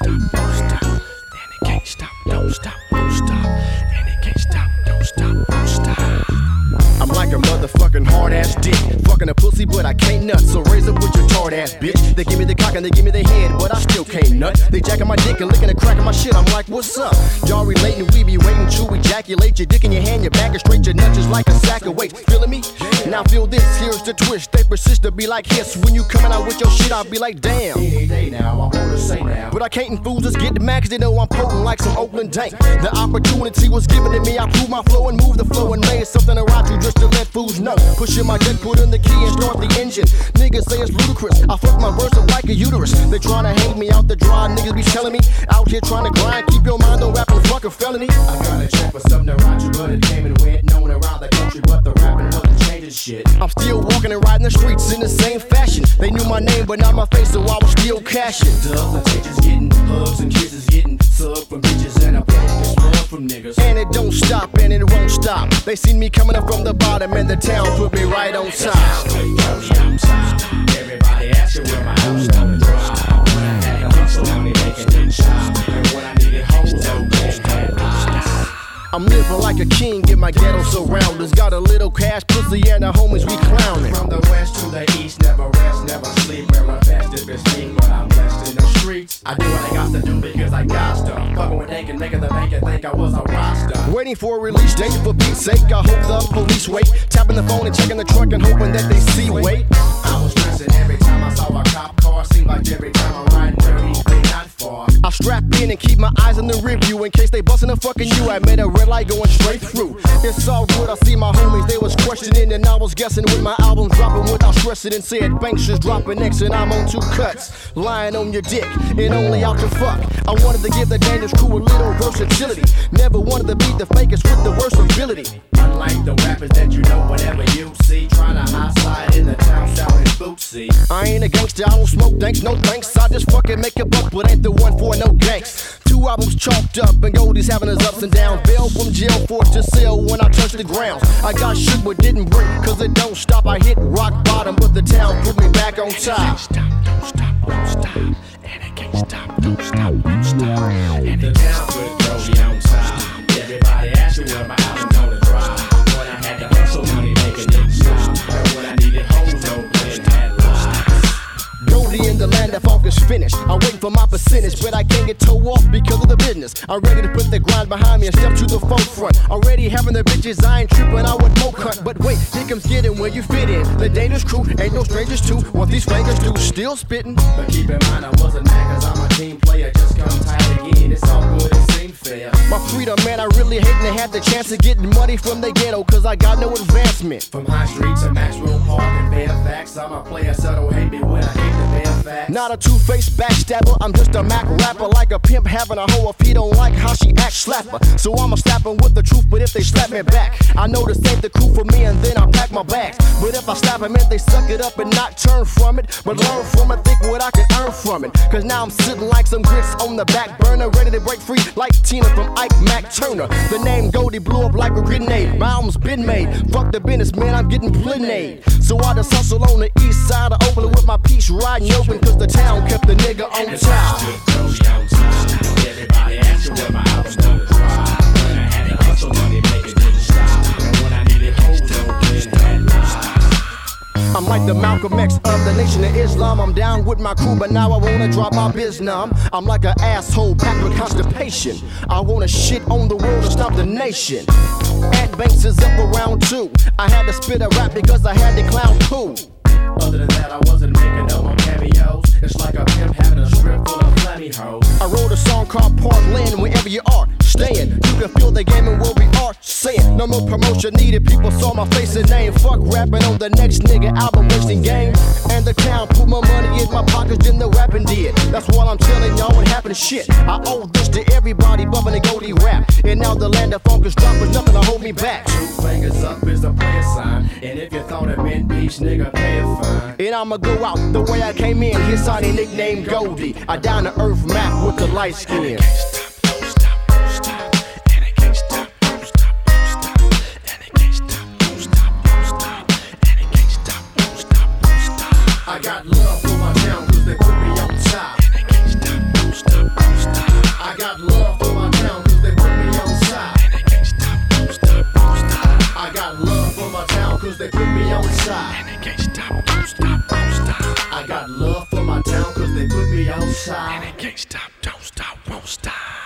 don't stop. Then it can't stop, don't stop, don't stop. And it can't stop, don't stop, don't stop. I'm like a motherfucking hard ass dick. Fucking a pussy, but I can't nut. So raise up with your tart ass bitch. They give me the cock and they give me the head, but I still can't nut. They jacking my dick and licking the crack of my shit. I'm like, what's up? Y'all relating, we be waiting to ejaculate. Your dick in your hand, your back is straight, your nuts just like a sack of weight. Feeling me? Now feel this, here's the twist. They persist to be like hiss. When you coming out with your shit, I'll be like, damn. Any day now, I wanna say now. But I can't enthuse us, get the max, they know I'm potent like some Oakland dank. The opportunity was given to me, I prove my flow and move the flow and made something around you just to let fools know. Pushing my jet, put in the key and start the engine. Niggas say it's ludicrous, I fuck my verse up like a uterus. They tryna hang me out the dry, niggas be telling me out here trying to grind, keep your mind on rapping, fuck a felony. I got a check for something around you, but it came and went, known around the country, but the rapping wasn't changing shit. I'm still walking and riding the streets in the same fashion. They knew my name, but not my face, so I was still cashing. Dubs and teachers getting hugs and kisses, getting sub from bitches, and I play this love from niggas. And it don't stop, and it won't stop. They seen me coming up from the bottom, and the town put me right on top. Everybody asking where my house don't drop. Had a hustle, money making it shop. And when I needed hoes, I'm living like a king in my ghetto surroundings. Got a little cash, pussy, and the homies we clowning. From the west to the east, never rest, never sleep. Wear my best if it's me, but I'm blessed in the streets. I do what I got to do because I got stuff. Fucking with Hank and making the bank and think I was a roster. Waiting for a release date for Pete's sake. I hope the police wait. Tapping the phone and checking the truck and hoping that they see. Wait, I was stressing every time I saw a cop car. Seemed like every time I'm riding dirty, they not far. I strap in and keep my eyes on the review in case they bustin' a fucking you. I made a red light going straight through. It's all good, I see my homies, they was questioning and I was guessing with my album dropping without stressing and said Banks is dropping next and I'm on 2 cuts. Lying on your dick and only out to fuck. I wanted to give the Dangerous Crew a little versatility. Never wanted to beat the fakest with the worst ability. Unlike the rappers that you know whenever you see, trying to high side in the town shouting bootsy. I ain't a gangster, I don't smoke danks, no thanks. I just fucking make a buck, but ain't the one for no ganks. 2 albums chalked up and Goldie's having his ups and downs. Bail from jail, forced to sell when I touched the ground. I got shook but didn't break, cause it don't stop. I hit rock bottom, but the town put me back on top. Don't stop, don't stop, and it can't stop, don't stop, don't stop. And the town put me on top. Everybody asking where my album gonna drop. When I had to hustle, money making it stop. And when I needed hoes, don't play that lie. Goldie in the land of funk is finished. I'm waiting for my percentage, but I can't get toe off because of the business. I'm ready to put the grind behind me and step to the forefront. Already having the bitches, I ain't tripping, I would more cut. But wait, here comes getting where you fit in. The Dangerous Crew ain't no strangers to what these fingers do, still spitting. But keep in mind, I wasn't mad cause I'm a team player. Just come tight again, it's all good, it seemed fair. My freedom, man, I really hating to have the chance of getting money from the ghetto cause I got no advancement. From High Street to Maxwell Park and Fairfax, I'm a player, so don't hate me when I hate the Fairfax. Not a two-faced backstabber, I'm just a Mac rapper. Like a pimp having a hoe if he don't like how she acts, slap her. So I'ma slap him with the truth, but if they slap me back, I know this ain't the coup for me and then I pack my bags. But if I slap him and they suck it up and not turn from it, but learn from it, think what I can earn from it. Cause now I'm sitting like some grits on the back burner, ready to break free like Tina from Ike Mac Turner. The name Goldie blew up like a grenade. My album's been made. Fuck the business, man, I'm getting plenade. So I just hustle on the east side of Oakland with my piece riding open, cause the town kept the nigga on top. Everybody asking where my album's gonna drop. When I had to hustle, money making didn't stop. And when I needed hoes, don't play that lie. I'm like the Malcolm X of the Nation of Islam. I'm down with my crew, but now I wanna drop my biz numb. I'm like an asshole packed with constipation. I wanna shit on the world and stop the nation. Ant Banks is up around 2. I had to spit a rap because I had to clown too. Other than that, I wasn't making no more cameos. It's like a pimp having a strip full of plenty hoes. I wrote a song called Parkland. Wherever you are staying, you can feel the game and what we are saying. No more promotion needed. People saw my face and name. Fuck rapping on the next nigga album, wasting game. And the town put more money in my pockets than the rapping did. That's what I'm telling y'all what happened to shit. I owe this to everybody bumping the Goldie rap. And now the land of funk is dropping, nothing to hold me back. 2 fingers up is the player sign. And if you thought it meant peace, nigga, pay it fine. And I'ma go out the way I came in. His signing nickname Goldie. I down the earth map with the light skin. I got love for my town cause they put me on top. And they can't stop, don't stop, don't stop. outside. And it can't stop, don't stop, won't stop. I got love for my town cause they put me outside. And it can't stop, don't stop, won't stop.